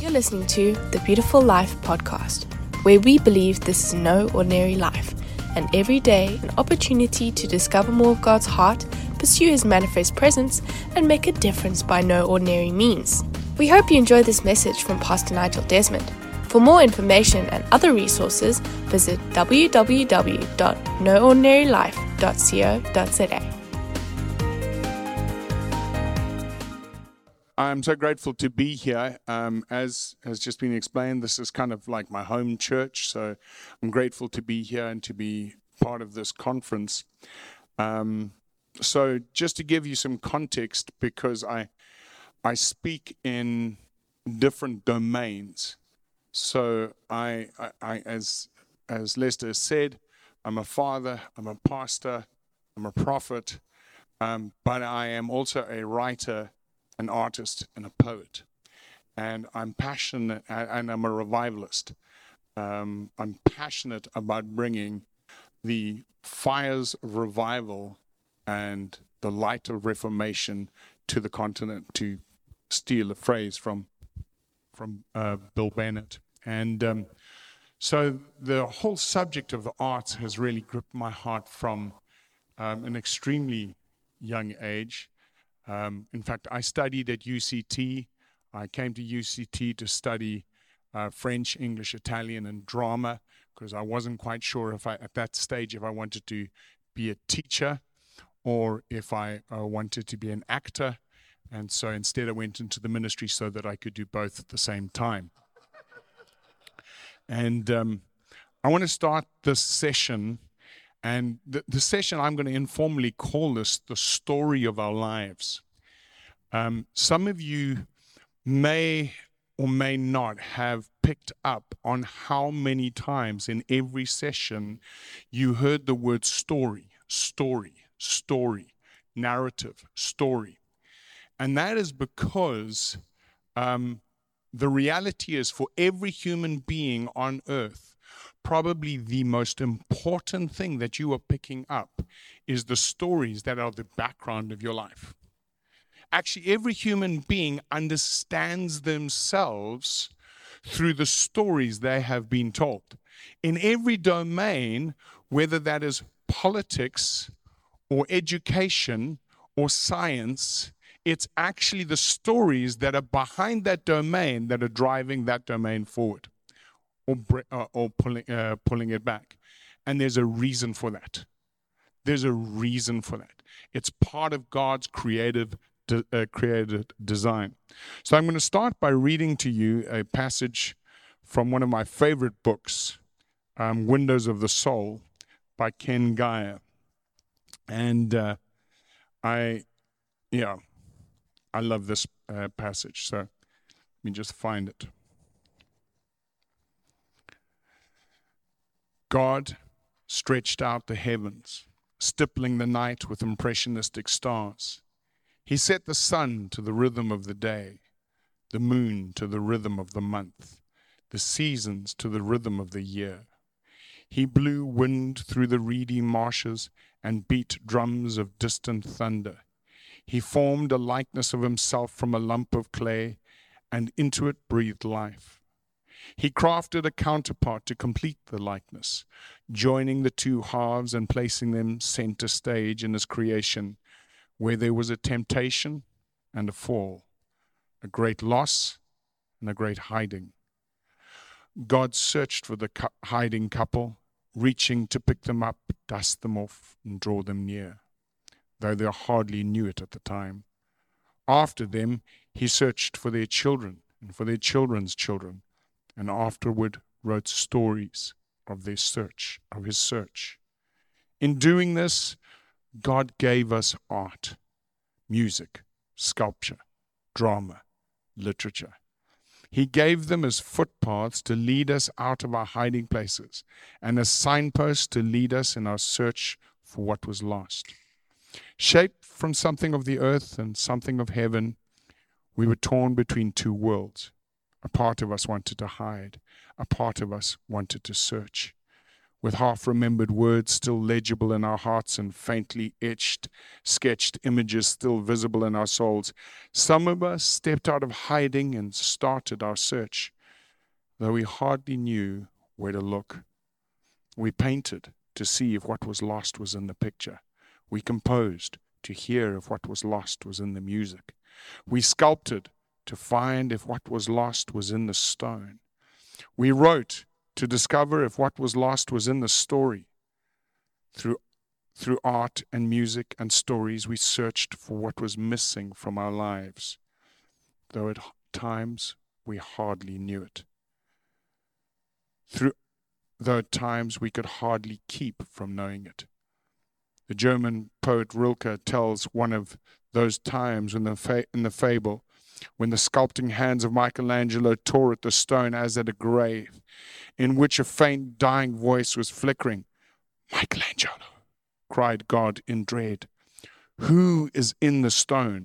You're listening to the Beautiful Life podcast, where we believe this is no ordinary life, and every day an opportunity to discover more of God's heart, pursue His manifest presence, and make a difference by no ordinary means. We hope you enjoy this message from Pastor Nigel Desmond. For more information and other resources, visit www.noordinarylife.co.za. I'm so grateful to be here. As has just been explained, this is kind of like my home church, so I'm grateful to be here and to be part of this conference. So just to give you some context, because I speak in different domains. So I as Lester said, I'm a father, I'm a pastor, I'm a prophet, but I am also a writer, an artist, and a poet. And I'm passionate, and I'm a revivalist. I'm passionate about bringing the fires of revival and the light of reformation to the continent, to steal a phrase from Bill Bennett. And so the whole subject of the arts has really gripped my heart from an extremely young age. In fact, I studied at UCT. I came to UCT to study French, English, Italian, and drama, because I wasn't quite sure at that stage if I wanted to be a teacher or if I wanted to be an actor. And so instead I went into the ministry so that I could do both at the same time. And I want to start this session, and the session I'm going to informally call this the story of our lives. Some of you may or may not have picked up on how many times in every session you heard the word story, narrative, story. And that is because the reality is, for every human being on earth, probably the most important thing that you are picking up is the stories that are the background of your life. Actually, every human being understands themselves through the stories they have been told. In every domain, whether that is politics or education or science, it's actually the stories that are behind that domain that are driving that domain forward or pulling it back. And there's a reason for that. There's a reason for that. It's part of God's created design. So I'm going to start by reading to you a passage from one of my favorite books, Windows of the Soul by Ken Gire. And I love this passage, so let me just find it. God stretched out the heavens, stippling the night with impressionistic stars. He set the sun to the rhythm of the day, the moon to the rhythm of the month, the seasons to the rhythm of the year. He blew wind through the reedy marshes and beat drums of distant thunder. He formed a likeness of himself from a lump of clay, and into it breathed life. He crafted a counterpart to complete the likeness, joining the two halves and placing them center stage in his creation, where there was a temptation and a fall, a great loss and a great hiding. God searched for the hiding couple, reaching to pick them up, dust them off, and draw them near, though they hardly knew it at the time. After them, he searched for their children and for their children's children, and afterward wrote stories of their search, of his search. In doing this, God gave us art, music, sculpture, drama, literature. He gave them as footpaths to lead us out of our hiding places, and as signposts to lead us in our search for what was lost. Shaped from something of the earth and something of heaven, we were torn between two worlds. A part of us wanted to hide. A part of us wanted to search. with half-remembered words still legible in our hearts and faintly sketched images still visible in our souls. Some of us stepped out of hiding and started our search, though we hardly knew where to look. We painted to see if what was lost was in the picture. We composed to hear if what was lost was in the music. We sculpted to find if what was lost was in the stone. We wrote to discover if what was lost was in the story. Through art and music and stories, we searched for what was missing from our lives, though at times we hardly knew it. Though at times we could hardly keep from knowing it. The German poet Rilke tells one of those times in the fable when the sculpting hands of Michelangelo tore at the stone as at a grave, in which a faint dying voice was flickering. "Michelangelo," cried God in dread, "who is in the stone?"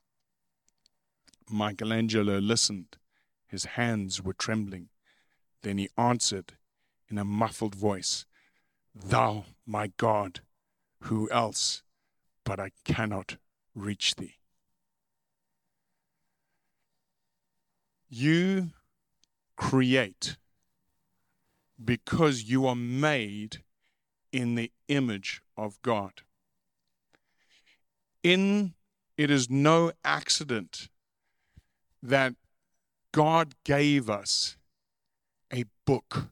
Michelangelo listened. His hands were trembling. Then he answered in a muffled voice, "Thou, my God, who else? But I cannot reach thee." You create because you are made in the image of God. It is no accident that God gave us a book.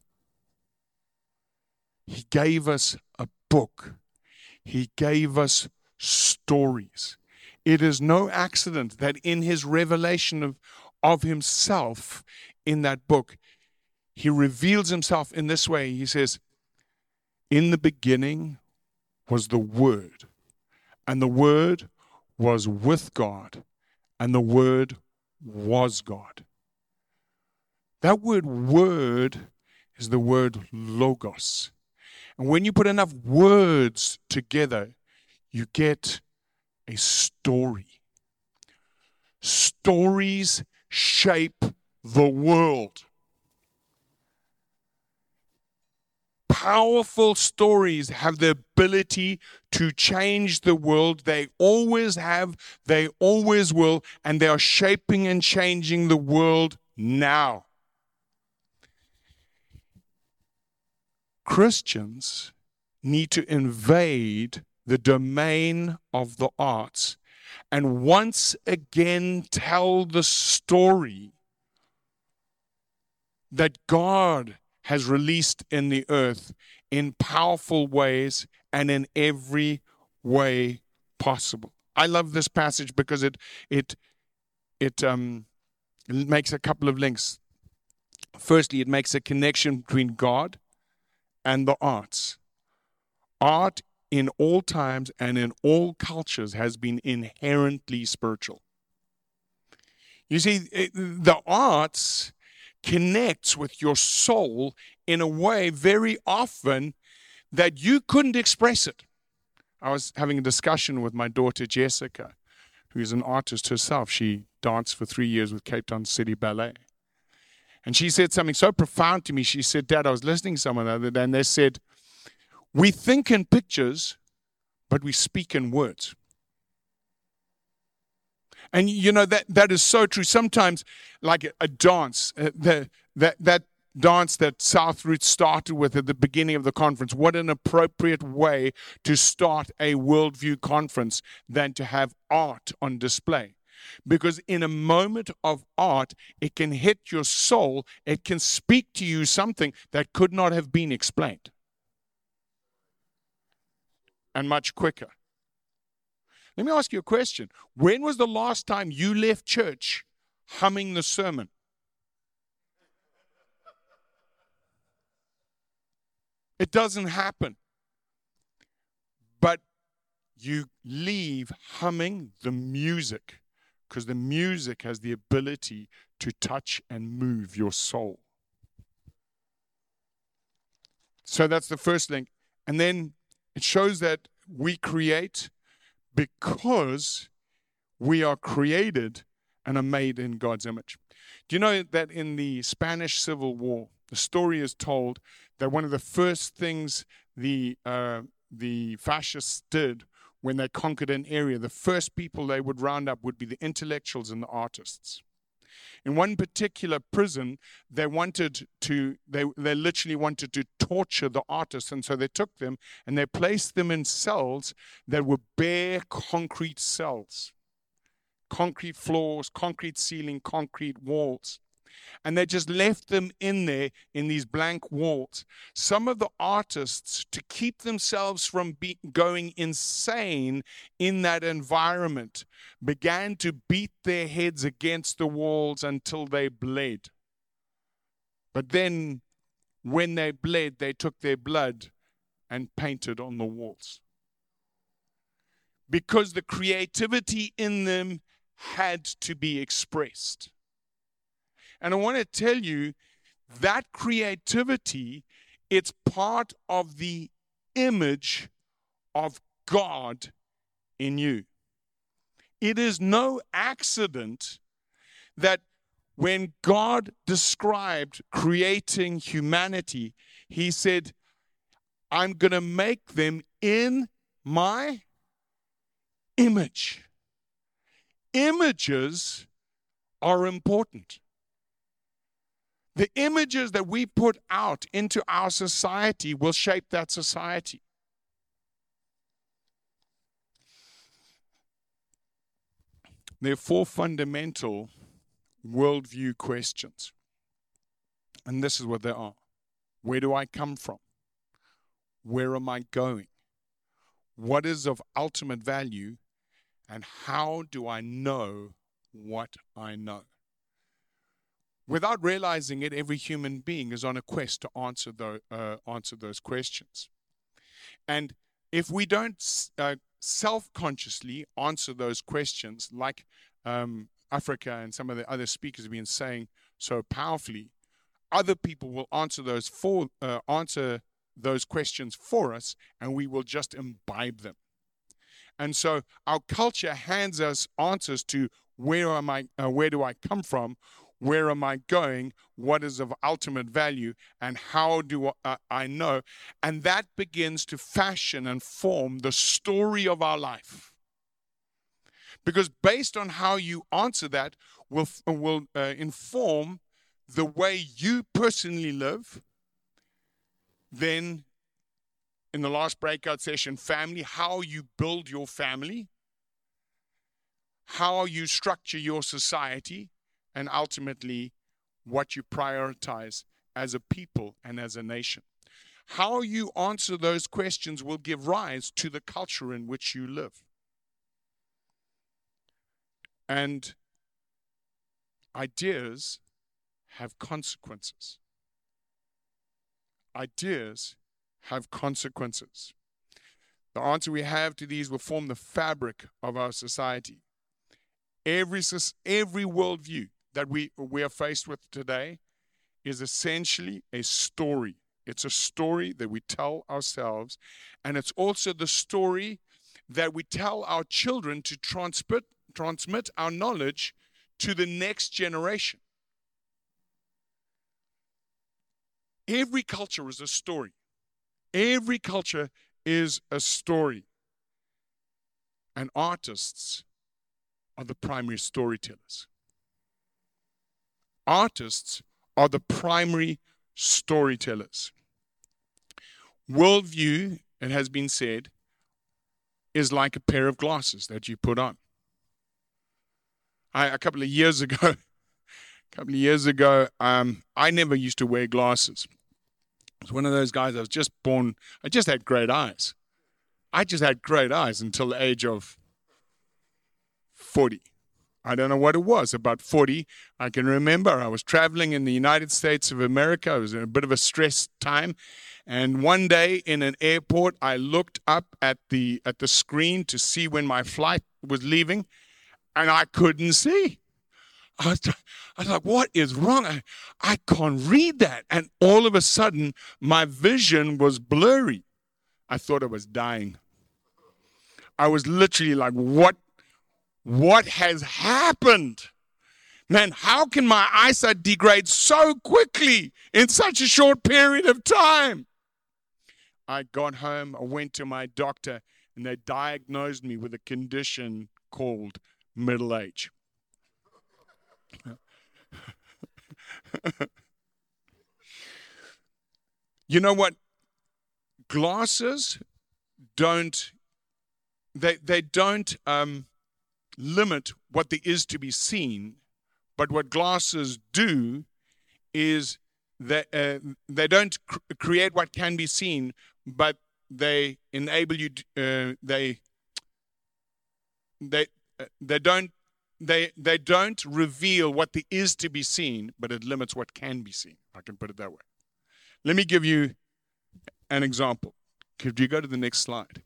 He gave us a book. He gave us stories. It is no accident that in his revelation of himself in that book, he reveals himself in this way. He says, "In the beginning was the Word, and the Word was with God, and the Word was God." That word is the word logos. And when you put enough words together, you get a story. Stories shape the world. Powerful stories have the ability to change the world. They always have, they always will, and they are shaping and changing the world now. Christians need to invade the domain of the arts and once again tell the story that God has released in the earth in powerful ways and in every way possible. I love this passage because it makes a couple of links. Firstly, it makes a connection between God and the arts. Art in all times and in all cultures has been inherently spiritual. You see, the arts connects with your soul in a way very often that you couldn't express it. I was having a discussion with my daughter Jessica, who's an artist herself. She danced for 3 years with Cape Town City Ballet. And she said something so profound to me. She said, "Dad, I was listening to someone the other day, and they said, we think in pictures, but we speak in words." And you know, that is so true. Sometimes, like a dance, that dance that South Roots started with at the beginning of the conference, what an appropriate way to start a worldview conference than to have art on display. Because in a moment of art, it can hit your soul. It can speak to you something that could not have been explained. And much quicker. Let me ask you a question. When was the last time you left church humming the sermon? It doesn't happen. But you leave humming the music, because the music has the ability to touch and move your soul. So that's the first link. And then it shows that we create because we are created and are made in God's image. Do you know that in the Spanish Civil War, the story is told that one of the first things the fascists did when they conquered an area, the first people they would round up would be the intellectuals and the artists. In one particular prison, they literally wanted to torture the artists, and so they took them and they placed them in cells that were bare concrete cells. Concrete floors, concrete ceiling, concrete walls. And they just left them in there in these blank walls. Some of the artists, to keep themselves from going insane in that environment, began to beat their heads against the walls until they bled. But then, when they bled, they took their blood and painted on the walls. Because the creativity in them had to be expressed. And I want to tell you that creativity, it's part of the image of God in you. It is no accident that when God described creating humanity, he said, I'm going to make them in my image. Images are important. The images that we put out into our society will shape that society. There are 4 fundamental worldview questions. And this is what they are. Where do I come from? Where am I going? What is of ultimate value? And how do I know what I know? Without realizing it, every human being is on a quest to answer those questions. And if we don't self-consciously answer those questions, like Africa and some of the other speakers have been saying so powerfully, other people will answer those questions for us, and we will just imbibe them. And so our culture hands us answers to where do I come from? Where am I going? What is of ultimate value? And how do I know? And that begins to fashion and form the story of our life. Because based on how you answer that will inform the way you personally live. Then, in the last breakout session, family, how you build your family, how you structure your society, and ultimately, what you prioritize as a people and as a nation. How you answer those questions will give rise to the culture in which you live. And ideas have consequences. Ideas have consequences. The answer we have to these will form the fabric of our society. Every worldview that we are faced with today is essentially a story. It's a story that we tell ourselves, and it's also the story that we tell our children to transmit our knowledge to the next generation. Every culture is a story. Every culture is a story. And artists are the primary storytellers. Artists are the primary storytellers. Worldview, it has been said, is like a pair of glasses that you put on. A couple of years ago, I never used to wear glasses. I was one of those guys, I just had great eyes. I just had great eyes until the age of 40. I don't know what it was. About 40, I can remember I was traveling in the United States of America. It was a bit of a stressed time. And one day in an airport, I looked up at the screen to see when my flight was leaving, and I couldn't see. I was like, what is wrong? I can't read that. And all of a sudden, my vision was blurry. I thought I was dying. I was literally like, what has happened? Man, how can my eyesight degrade so quickly in such a short period of time? I got home, I went to my doctor, and they diagnosed me with a condition called middle age. You know what? Glasses don't limit what there is to be seen, but what glasses do is that they don't create what can be seen, but they enable you. They don't reveal what there is to be seen, but it limits what can be seen. I can put it that way. Let me give you an example. Could you go to the next slide?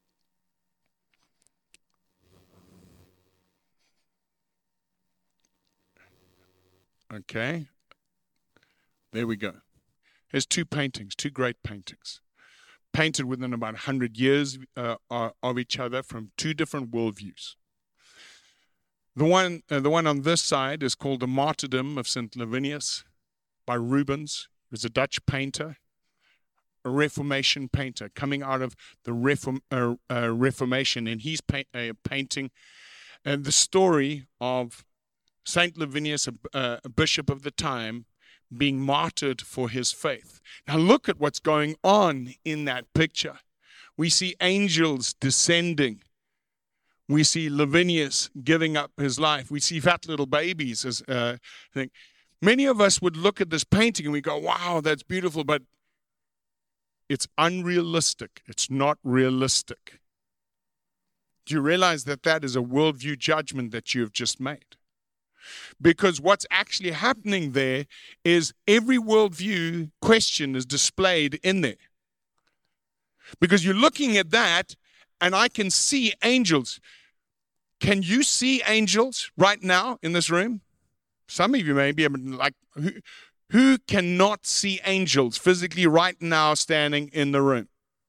Okay. There we go. There's two paintings, two great paintings, painted within about 100 years of each other from two different worldviews. The one on this side is called The Martyrdom of St. Lavinius by Rubens. He was a Dutch painter, a Reformation painter coming out of the Reformation, and he's painting the story of St. Lavinius, a bishop of the time, being martyred for his faith. Now look at what's going on in that picture. We see angels descending. We see Lavinius giving up his life. We see fat little babies. Many of us would look at this painting and we go, wow, that's beautiful, but it's unrealistic. It's not realistic. Do you realize that that is a worldview judgment that you have just made? Because what's actually happening there is every worldview question is displayed in there. Because you're looking at that, and I can see angels. Can you see angels right now in this room? Some of you may be like, who cannot see angels physically right now standing in the room?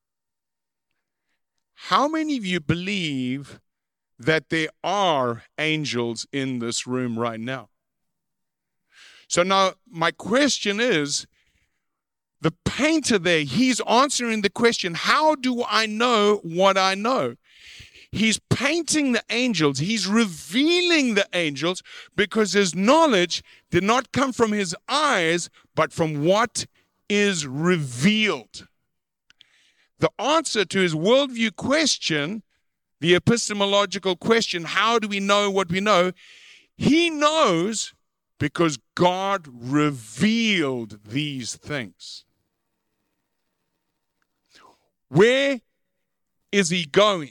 How many of you believe that there are angels in this room right now? So now my question is, the painter there, he's answering the question, how do I know what I know? He's painting the angels. He's revealing the angels because his knowledge did not come from his eyes, but from what is revealed. The answer to his worldview question, the epistemological question, how do we know what we know? He knows because God revealed these things. Where is he going?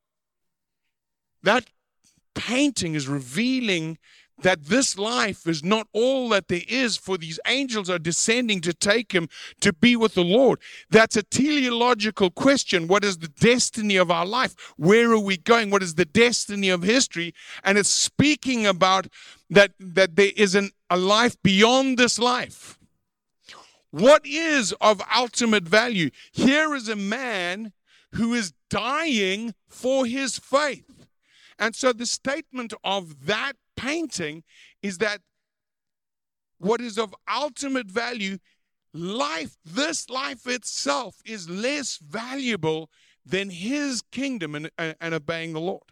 That painting is revealing that this life is not all that there is, for these angels are descending to take him to be with the Lord. That's a teleological question. What is the destiny of our life? Where are we going? What is the destiny of history? And it's speaking about that there is a life beyond this life. What is of ultimate value? Here is a man who is dying for his faith. And so the statement of that painting is that what is of ultimate value, life, this life itself, is less valuable than his kingdom and obeying the Lord.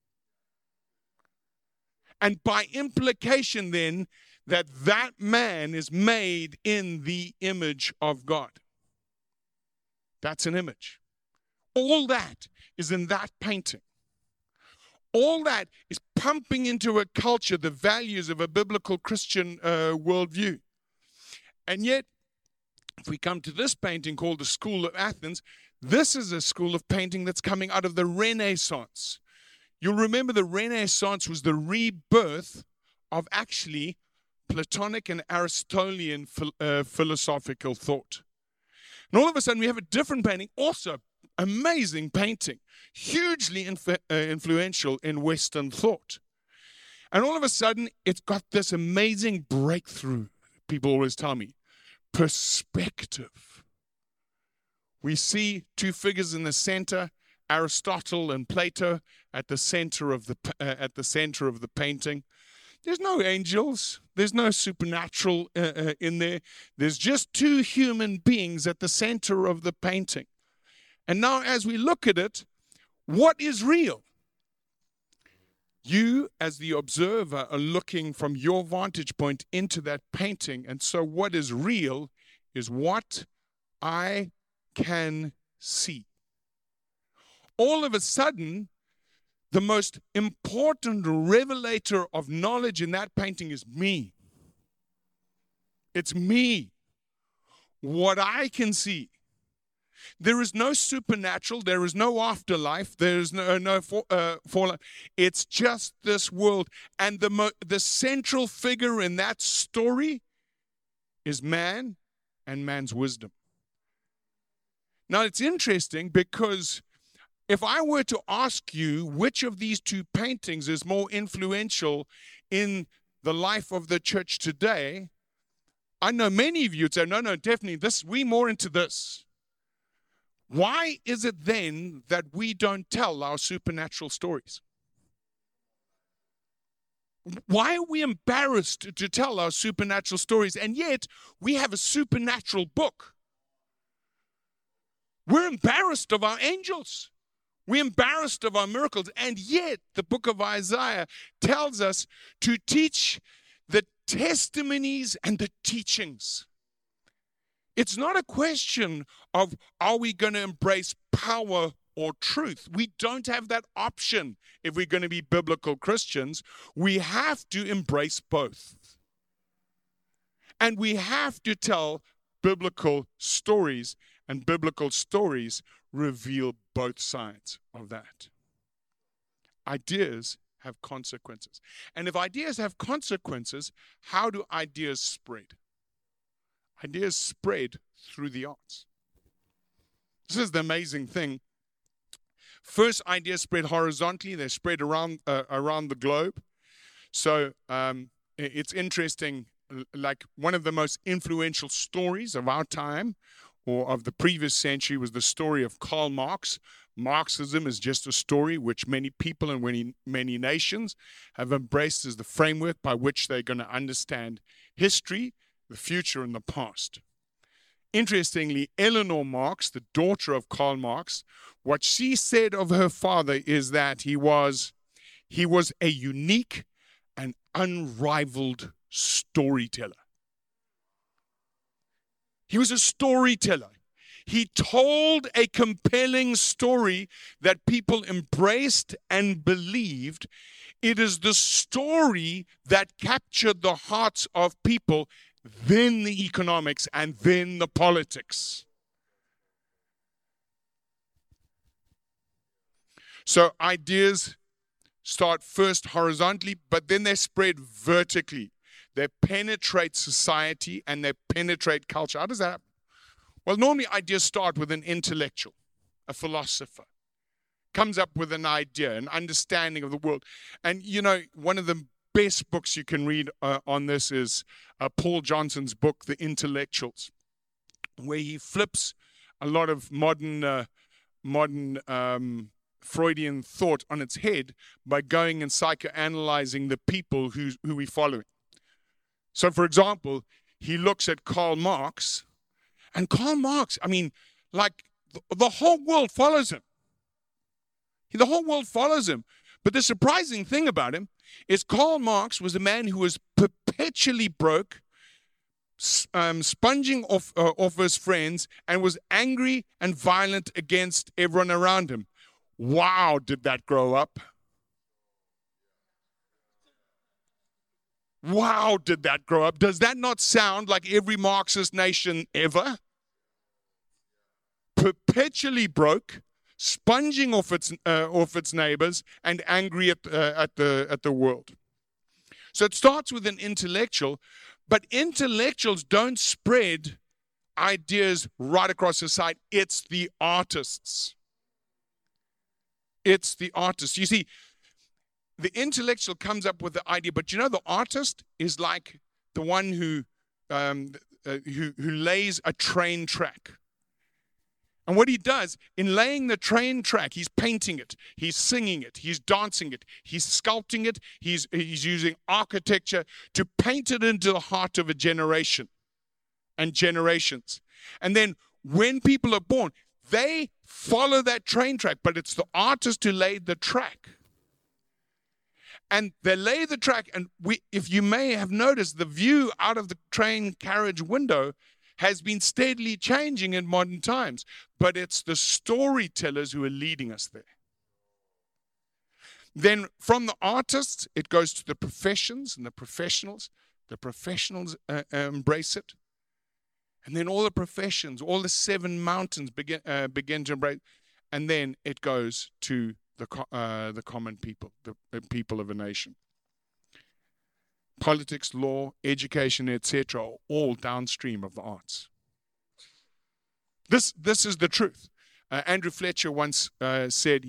And by implication then, that man is made in the image of God. That's an image. All that is in that painting. All that is pumping into a culture the values of a biblical Christian worldview. And yet, if we come to this painting called the School of Athens, this is a school of painting that's coming out of the Renaissance. You'll remember the Renaissance was the rebirth of actually Platonic and Aristotelian philosophical thought. And all of a sudden we have a different painting, also amazing painting, hugely influential in Western thought. And all of a sudden, it's got this amazing breakthrough. People always tell me, perspective. We see two figures in the center, Aristotle and Plato at the center of the painting. There's no angels. There's no supernatural in there. There's just two human beings at the center of the painting. And now as we look at it, what is real? You, as the observer, are looking from your vantage point into that painting. And so what is real is what I can see. All of a sudden, the most important revelator of knowledge in that painting is me. It's me. What I can see. There is no supernatural. There is no afterlife. There is no fallout. It's just this world. And the central figure in that story is man and man's wisdom. Now, it's interesting because if I were to ask you which of these two paintings is more influential in the life of the church today, I know many of you would say, no, definitely this. We're more into this. Why is it then that we don't tell our supernatural stories? Why are we embarrassed to tell our supernatural stories? And yet we have a supernatural book. We're embarrassed of our angels. We're embarrassed of our miracles. And yet the book of Isaiah tells us to teach the testimonies and the teachings. It's not a question of, are we going to embrace power or truth? We don't have that option if we're going to be biblical Christians. We have to embrace both. And we have to tell biblical stories, and biblical stories reveal both sides of that. Ideas have consequences. And if ideas have consequences, how do ideas spread? Ideas spread through the arts. This is the amazing thing. First, ideas spread horizontally. They spread around the globe. So it's interesting, like one of the most influential stories of our time or of the previous century was the story of Karl Marx. Marxism is just a story which many people and many nations have embraced as the framework by which they're going to understand history, the future, and the past. Interestingly, Eleanor Marx, the daughter of Karl Marx, what she said of her father is that he was a unique and unrivaled storyteller. He was a storyteller. He told a compelling story that people embraced and believed. It is the story that captured the hearts of people, then the economics, and then the politics. So ideas start first horizontally, but then they spread vertically. They penetrate society and they penetrate culture. How does that happen? Well, normally ideas start with an intellectual, a philosopher. Comes up with an idea, an understanding of the world. And, you know, one of the best books you can read on this is Paul Johnson's book, The Intellectuals, where he flips a lot of modern Freudian thought on its head by going and psychoanalyzing the people who we follow. So, for example, he looks at Karl Marx, and Karl Marx, I mean, like the whole world follows him. The whole world follows him. But the surprising thing about him is Karl Marx was a man who was perpetually broke, sponging off his friends, and was angry and violent against everyone around him. Wow, did that grow up? Wow, did that grow up? Does that not sound like every Marxist nation ever? Perpetually broke, sponging off its neighbors, and angry at the world. So it starts with an intellectual, but intellectuals don't spread ideas right across society. It's the artists. It's the artists. You see, the intellectual comes up with the idea, but you know, the artist is like the one who lays a train track. And what he does, in laying the train track, he's painting it, he's singing it, he's dancing it, he's sculpting it, he's using architecture to paint it into the heart of a generation and generations. And then when people are born, they follow that train track, but it's the artist who laid the track. And they lay the track, and if you may have noticed, the view out of the train carriage window has been steadily changing in modern times, but it's the storytellers who are leading us there. Then from the artists, it goes to the professions and the professionals. The professionals embrace it. And then all the professions, all the 7 mountains begin to embrace. And then it goes to the common people, the people of a nation. Politics, law, education, etc., are all downstream of the arts. This is the truth. Andrew Fletcher once said,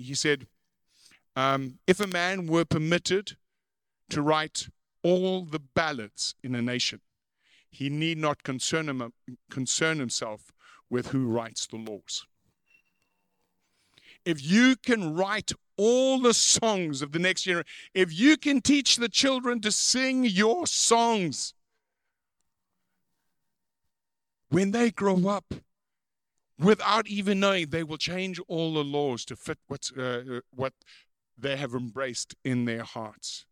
if a man were permitted to write all the ballads in a nation, he need not concern himself with who writes the laws. If you can write all the songs of the next generation, if you can teach the children to sing your songs, when they grow up, without even knowing, they will change all the laws to fit what they have embraced in their hearts.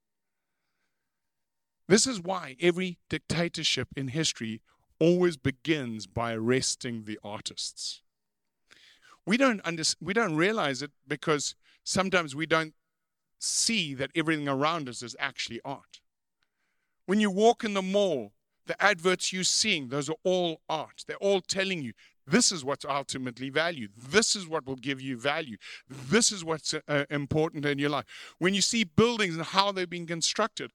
This is why every dictatorship in history always begins by arresting the artists. We don't realize it because sometimes we don't see that everything around us is actually art. When you walk in the mall, the adverts you're seeing, those are all art. They're all telling you, this is what's ultimately valued. This is what will give you value. This is what's important in your life. When you see buildings and how they've been constructed,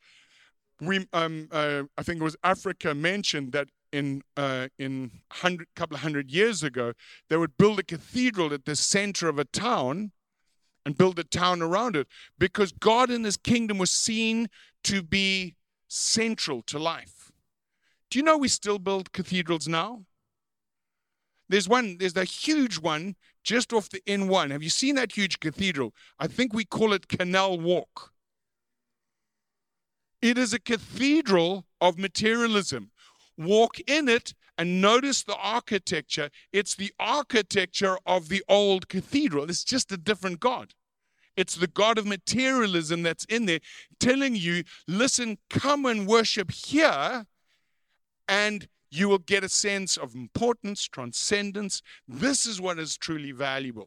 I think it was Africa mentioned that in couple of hundred years ago, they would build a cathedral at the center of a town and build a town around it because God in his kingdom was seen to be central to life. Do you know we still build cathedrals now? There's a huge one just off the N1. Have you seen that huge cathedral? I think we call it Canal Walk. It is a cathedral of materialism. Walk in it and notice the architecture. It's the architecture of the old cathedral. It's just a different God. It's the God of materialism that's in there telling you, listen, come and worship here, and you will get a sense of importance, transcendence. This is what is truly valuable.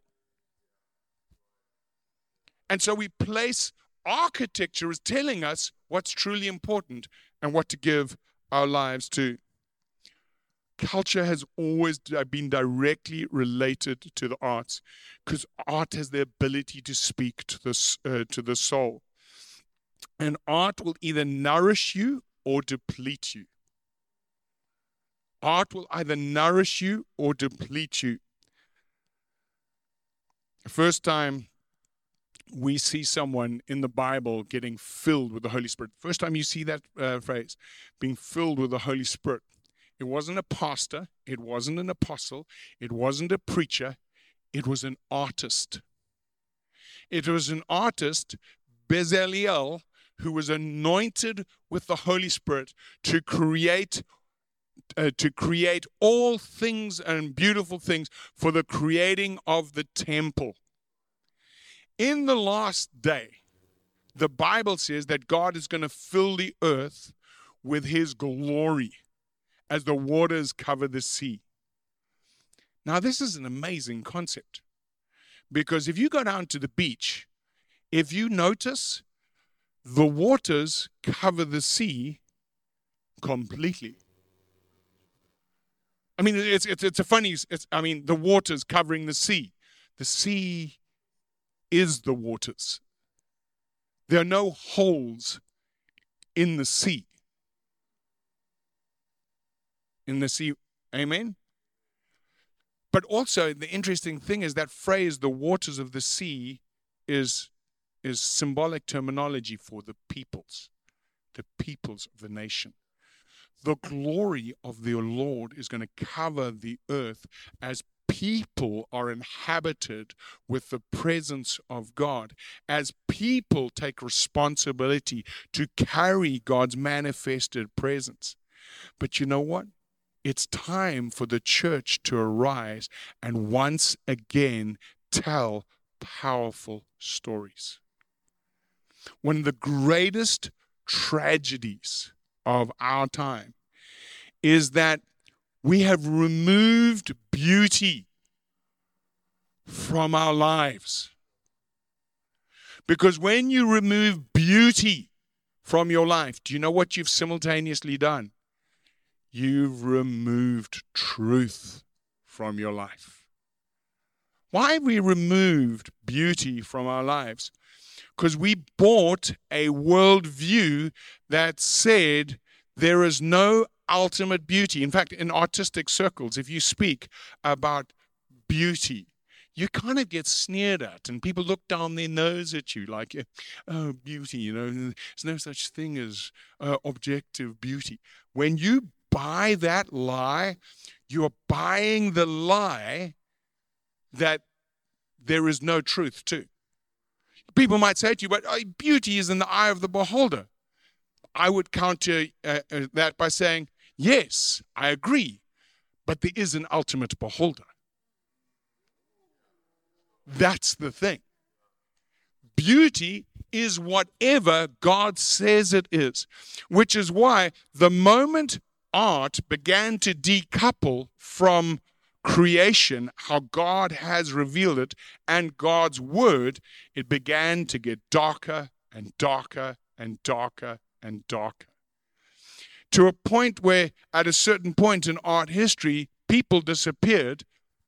And so we place architecture as telling us what's truly important and what to give our lives to. Culture has always been directly related to the arts because art has the ability to speak to the soul. And art will either nourish you or deplete you. Art will either nourish you or deplete you. The first time we see someone in the Bible getting filled with the Holy Spirit, first time you see that phrase, being filled with the Holy Spirit, it wasn't a pastor, it wasn't an apostle, it wasn't a preacher, it was an artist. It was an artist, Bezalel, who was anointed with the Holy Spirit to create all things and beautiful things for the creating of the temple. In the last day, the Bible says that God is going to fill the earth with his glory as the waters cover the sea. Now, this is an amazing concept because if you go down to the beach, if you notice, the waters cover the sea completely. I mean, it's a funny, the waters covering the sea. The sea is the waters. There are no holes in the sea. In the sea, amen? But also, the interesting thing is that phrase, the waters of the sea, is symbolic terminology for the peoples of the nation. The glory of the Lord is going to cover the earth as people are inhabited with the presence of God, as people take responsibility to carry God's manifested presence. But you know what? It's time for the church to arise and once again tell powerful stories. One of the greatest tragedies of our time is that we have removed beauty from our lives. Because when you remove beauty from your life, do you know what you've simultaneously done? You've removed truth from your life. Why have we removed beauty from our lives? Because we bought a worldview that said there is no ultimate beauty. In fact, in artistic circles, if you speak about beauty, you kind of get sneered at, and people look down their nose at you like, oh, beauty, there's no such thing as objective beauty. When you buy that lie, you're buying the lie that there is no truth to. People might say to you, but beauty is in the eye of the beholder. I would counter that by saying, yes, I agree, but there is an ultimate beholder. That's the thing. Beauty is whatever God says it is, which is why the moment art began to decouple from creation, how God has revealed it, and God's word, it began to get darker and darker and darker and darker. To a point where, at a certain point in art history, people disappeared,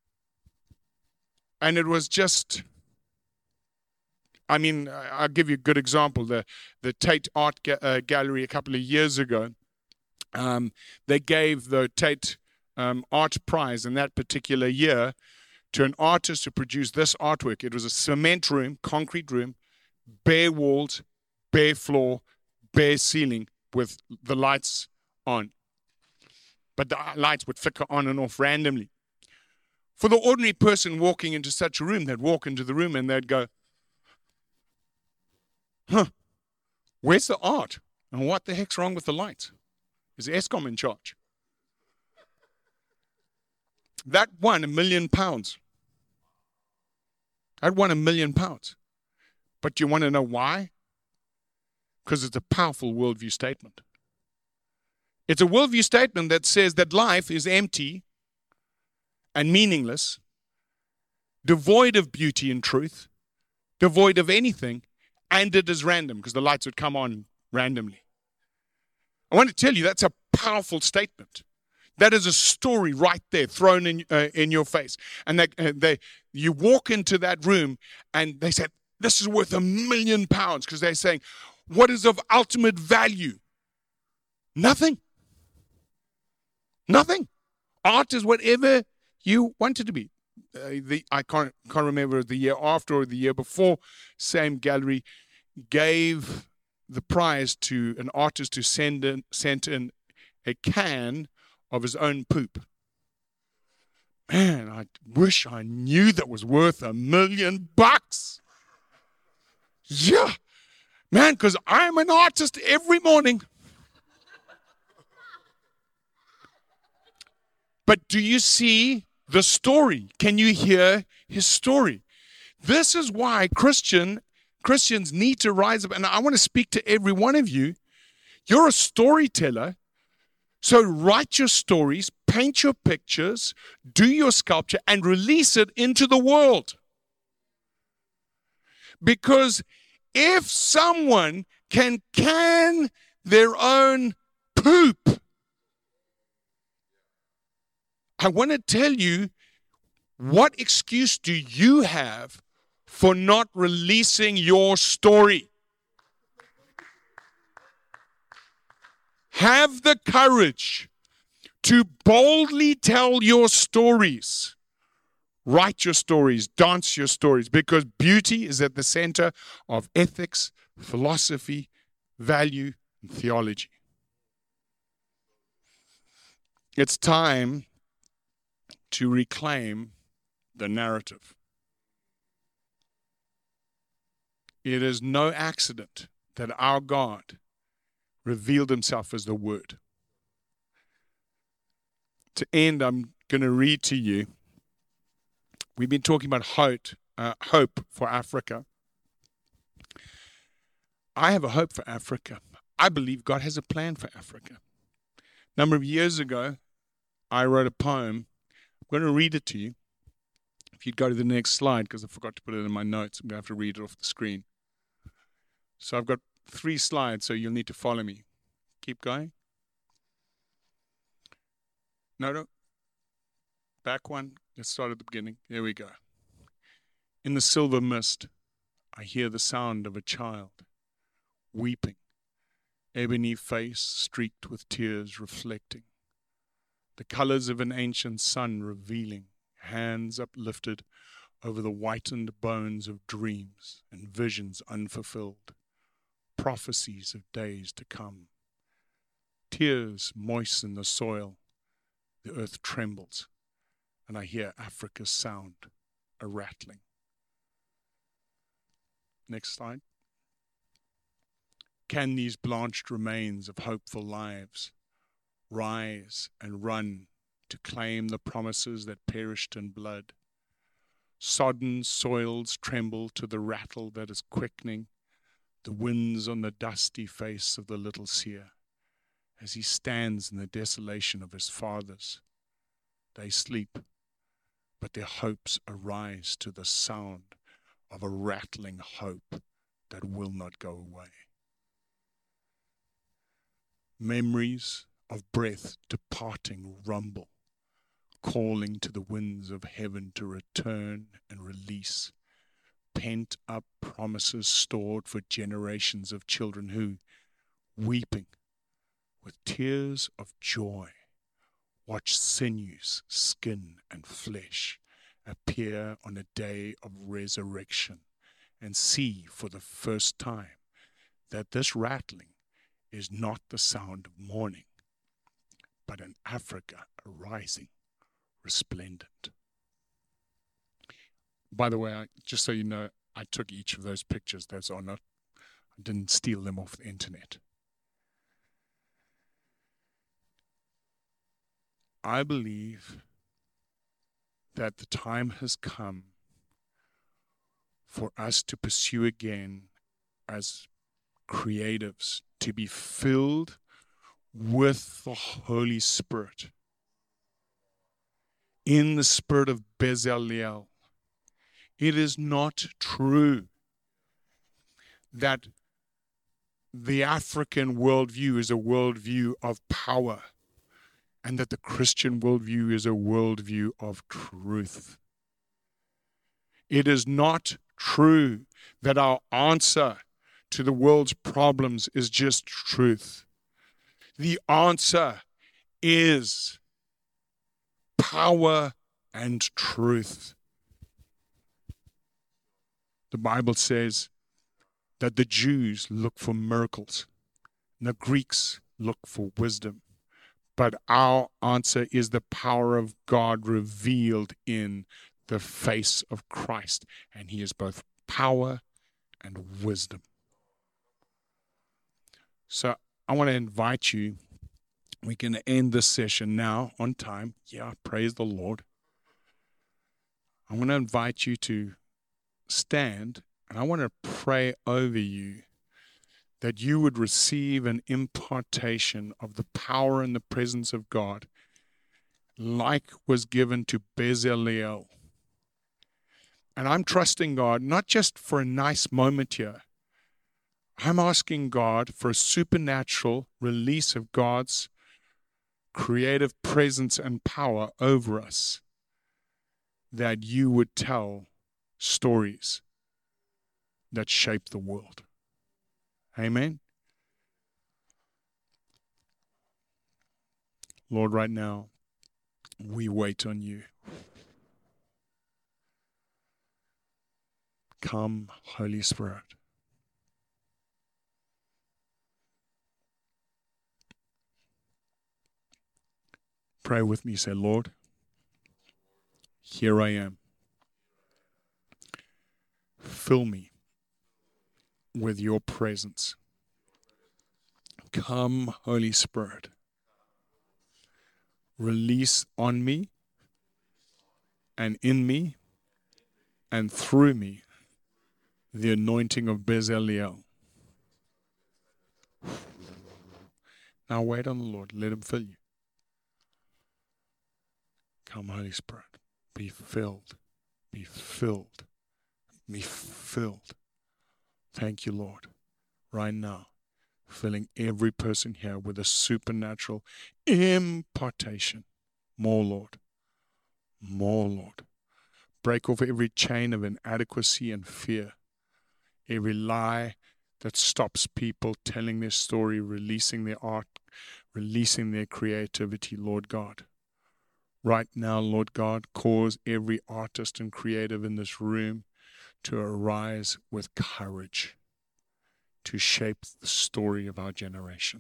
and it was just, I'll give you a good example. The Tate Art Gallery a couple of years ago, they gave the Tate Art Prize in that particular year to an artist who produced this artwork. It was a cement room, concrete room, bare walls, bare floor, bare ceiling with the lights on. But the lights would flicker on and off randomly. For the ordinary person walking into such a room, they'd walk into the room and they'd go, where's the art? And what the heck's wrong with the lights? Is Eskom in charge? That won £1 million. That won £1 million. But you want to know why? Because it's a powerful worldview statement. It's a worldview statement that says that life is empty and meaningless, devoid of beauty and truth, devoid of anything, and it is random because the lights would come on randomly. I want to tell you that's a powerful statement. That is a story right there thrown in your face. And you walk into that room and they said, this is worth £1 million, because they're saying, what is of ultimate value? Nothing. Nothing. Art is whatever you want it to be. I can't remember the year after or the year before, same gallery gave the prize to an artist who sent in a can of his own poop. Man, I wish I knew that was worth $1 million. Yeah, man, because I'm an artist every morning. But do you see the story? Can you hear his story? This is why Christians need to rise up. And I want to speak to every one of you. You're a storyteller. So write your stories, paint your pictures, do your sculpture, and release it into the world. Because if someone can their own poop, I want to tell you, what excuse do you have for not releasing your story? Have the courage to boldly tell your stories. Write your stories, dance your stories, because beauty is at the center of ethics, philosophy, value, and theology. It's time to reclaim the narrative. It is no accident that our God revealed himself as the Word. To end, I'm going to read to you. We've been talking about hope for Africa. I have a hope for Africa. I believe God has a plan for Africa. A number of years ago, I wrote a poem. I'm going to read it to you. If you'd go to the next slide, because I forgot to put it in my notes. I'm going to have to read it off the screen. So I've got 3 slides, so you'll need to follow me. Keep going. No. Back one. Let's start at the beginning. There we go. In the silver mist, I hear the sound of a child weeping, ebony face streaked with tears reflecting, the colors of an ancient sun revealing, hands uplifted over the whitened bones of dreams and visions unfulfilled, prophecies of days to come. Tears moisten the soil, the earth trembles, and I hear Africa's sound, a rattling. Next slide. Can these blanched remains of hopeful lives rise and run to claim the promises that perished in blood? Sodden soils tremble to the rattle that is quickening the winds on the dusty face of the little seer as he stands in the desolation of his fathers. They sleep, but their hopes arise to the sound of a rattling hope that will not go away. Memories of breath departing rumble, calling to the winds of heaven to return and release pent-up promises stored for generations of children who, weeping with tears of joy, watch sinews, skin, and flesh appear on a day of resurrection and see for the first time that this rattling is not the sound of mourning, but an Africa arising, resplendent. By the way, just so you know, I took each of those pictures. Those are not, I didn't steal them off the internet. I believe that the time has come for us to pursue again as creatives, to be filled with the Holy Spirit. In the spirit of Bezalel. It is not true that the African worldview is a worldview of power and that the Christian worldview is a worldview of truth. It is not true that our answer to the world's problems is just truth. The answer is power and truth. The Bible says that the Jews look for miracles, and the Greeks look for wisdom. But our answer is the power of God revealed in the face of Christ. And he is both power and wisdom. So I want to invite you. We can end this session now on time. Yeah, praise the Lord. I want to invite you to stand, and I want to pray over you that you would receive an impartation of the power and the presence of God like was given to Bezalel. And I'm trusting God not just for a nice moment here. I'm asking God for a supernatural release of God's creative presence and power over us, that you would tell stories that shape the world. Amen. Lord, right now, we wait on you. Come, Holy Spirit. Pray with me. Say, Lord, here I am. fill me with your presence. Come, Holy Spirit. Release on me and in me and through me the anointing of Bezalel. Now wait on the Lord. Let him fill you. Come, Holy Spirit. Be filled. Be filled. Be filled. Thank you, Lord. Right now, filling every person here with a supernatural impartation. More, Lord. More, Lord. Break off every chain of inadequacy and fear. Every lie that stops people telling their story, releasing their art, releasing their creativity, Lord God. Right now, Lord God, cause every artist and creative in this room to arise with courage to shape the story of our generation.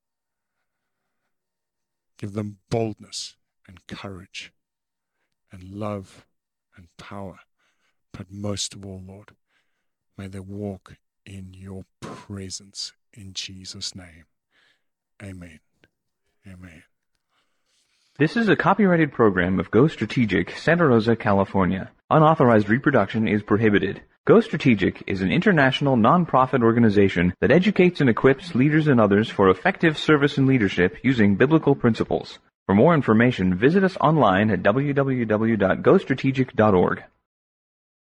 Give them boldness and courage and love and power. But most of all, Lord, may they walk in your presence in Jesus' name. Amen. Amen. This is a copyrighted program of Go Strategic, Santa Rosa, California. Unauthorized reproduction is prohibited. Go Strategic is an international non-profit organization that educates and equips leaders and others for effective service and leadership using biblical principles. For more information, visit us online at www.gostrategic.org.